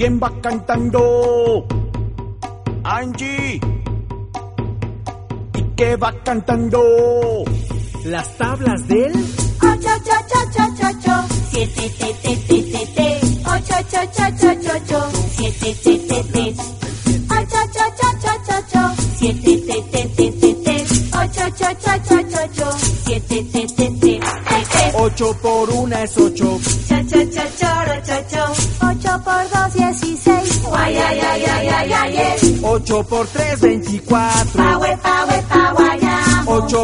¿Quién va cantando? Angie. ¿Y qué va cantando? Las tablas del 8, 7, 8, 7, 7, 8 por 1 es 8. 8 por 2, 16. 8 por 3, 24. 8